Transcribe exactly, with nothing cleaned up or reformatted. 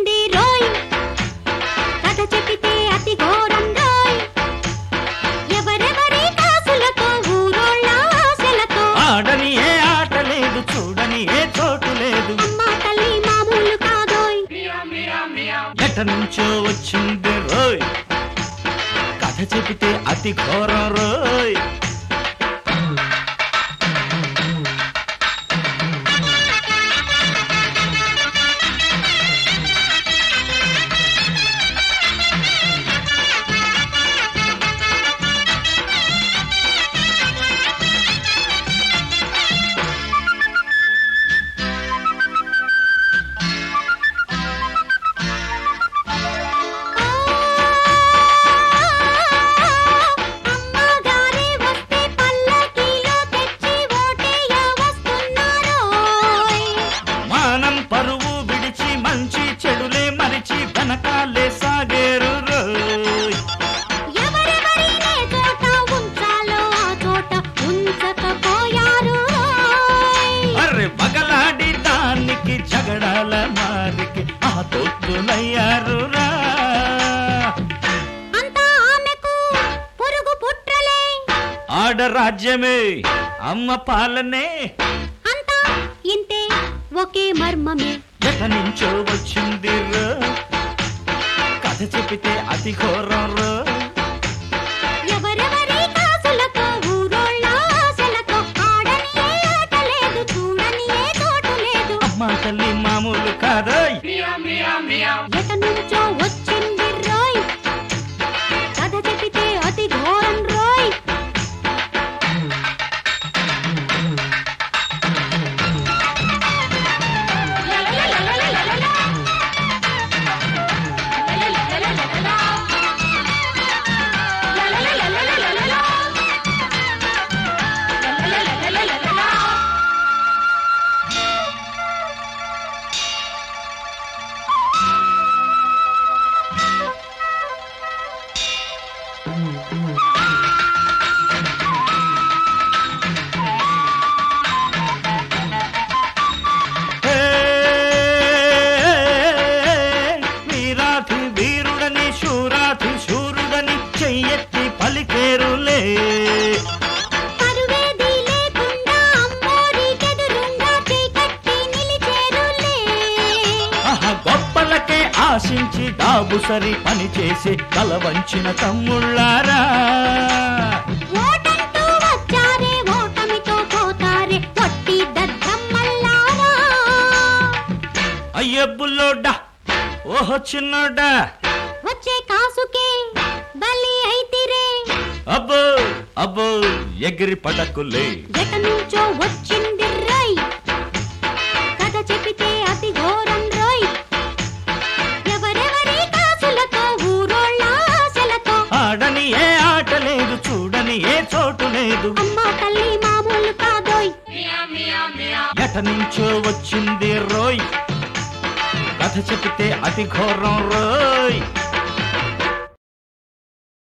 వచ్చింది రోయ్, కథ చెబితే అతి ఘోరం రోయ్. ఎవరెవరి కాసులతో ఊరోళ్ళ ఆశలతో ఆడని ఏ ఆట లేదు, చూడని ఏ చోటు లేదు. అమ్మా తల్లి మామూలు కాదోయ్. ఎట నుంచో వచ్చింది రోయ్, కథ చెబితే అతి ఘోరం రోయ్. అమ్మగారే వస్తే పల్లకీలో తెచ్చి ఓటేయ వస్తున్నారోయ్. మానం పరువు విడిచి మంచి చెడులే మరిచి వెనకాలే సాగేరు రోయ్. ఎవరెవరినే చోట ఉంచాలో ఆ చోట ఉంచకపోయారు రోయ్. అర్రె పగలాడి దానికి జగడాల మారికి ఆ తొత్తులయ్యారు రా. అంతా ఆమెకు పురుగు పుట్రలే, ఆడరాజ్యమే అమ్మ పాలనే, అంతా ఇంతే ఒకే మర్మమే. ఎట నుంచో వచ్చింది రో, కథ చెబితే అతి ఘోరం రో. ఎవరెవరి కాసులతో ఊరోళ్ళ ఆశలతో ఆడని ఏ ఆట లేదు, చూడని ఏ చోటు లేదు. అమ్మ తల్లి మామూలు కాదోయ్. ఎట నుంచో వచ్చింది రోయ్, కథ చెబితే అతి ఘోరం రోయ్. హే, వీరాధి వీరుడని శూరాధి శూరుడని చెయ్యెత్తి పలికేరులే. పరువేది లేకుండా అమ్మోరికెదురుంగా చేకట్టి నిలిచేరులే. ఆహా గొప్పలకే ఆశించి డాబు సరి పని చేసి తల వంచిన తమ్ముళ్ళారా. ఓటంటూ వచ్చారే ఓటమితో పోతారే పొట్టి దద్దమ్మల్లారా. అయ్యే బుల్లోడా, ఓహో చిన్నోడా, వచ్చే కాసుకే బలి అయితిరే. అబ్బో అబ్బో ఎగిరి పడకులే. ఎట నుంచో వచ్చింది రోయ్, కథ చెబితే అతి ఘోరం రోయ్. ఎవరెవరి కాసులతో ఊరోళ్ళ ఆశలతో ఆడని ఏ ఆట లేదు, చూడని ఏ చోటు లేదు. అమ్మా తల్లి మామూలు కాదోయ్. ఎట నుంచో వచ్చింది రోయ్, కథ చెబితే అతి ఘోరం రోయ్.